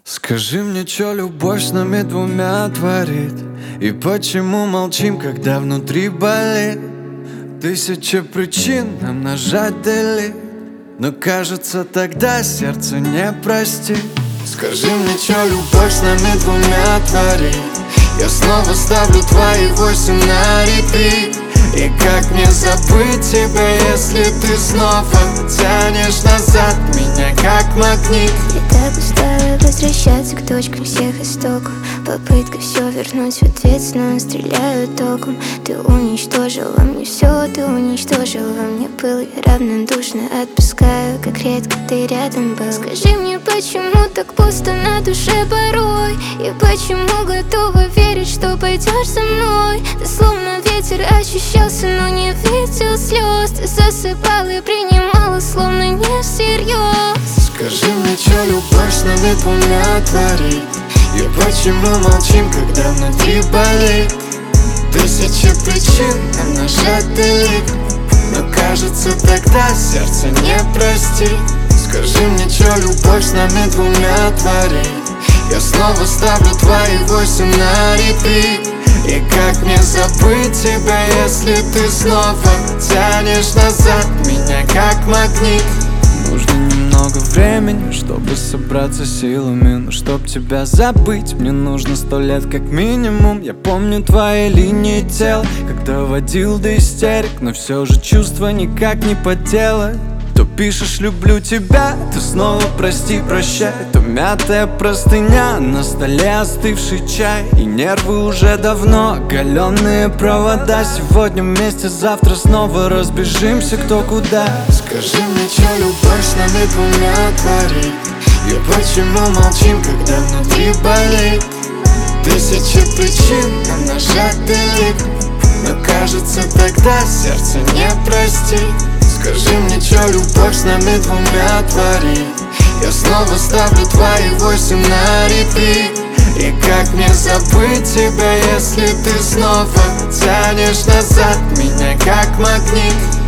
Скажи мне, чё любовь с нами двумя творит? И почему молчим, когда внутри болит? Тысяча причин нам нажать delete, но кажется, тогда сердце не простит. Скажи мне, чё любовь с нами двумя творит? Я снова ставлю твои 8 на репит. И как мне забыть тебя, если ты снова тянешь назад меня, как магнит? Я так устала возвращаться к точкам всех истоков. Попытка все вернуть в ответственность, стреляю током. Ты уничтожил во мне все, ты уничтожил во мне пыл. Я равнодушно отпускаю, как редко ты рядом был. Скажи мне, почему так пусто на душе порой? И почему готова верить, что пойдешь со мной? Ты словно ветер ощущался, но не видел слез. Ты засыпал и принимала, словно не всерьез. Скажи мне, чё любовь с нами двумя творит? И почему молчим, когда внутри болит? Тысячи причин нам нажать delete, но кажется, тогда сердце не простит. Скажи мне, чё любовь с нами двумя творит? Я снова ставлю твои 8 на репит. И как мне забыть тебя, если ты снова тянешь назад меня, как магнит? Нужно немного времени, чтобы собраться силами. Но чтоб тебя забыть, мне нужно 100 лет как минимум. Я помню твои линии тел, когда водил до истерик, но все же чувства никак не поделать. То пишешь «люблю тебя», то снова «прости, прощай». То мятая простыня, на столе остывший чай. И нервы уже давно оголенные провода. Сегодня вместе, завтра снова разбежимся кто куда. Скажи мне, чё любовь с нами двумя творит? И почему молчим, когда внутри болит? Тысячи причин нам нажать delete, но кажется, тогда сердце не простит. Скажи мне, чё любовь с нами двумя творит? Я снова ставлю твои 8 на репит. И как мне забыть тебя, если ты снова тянешь назад меня, как магнит?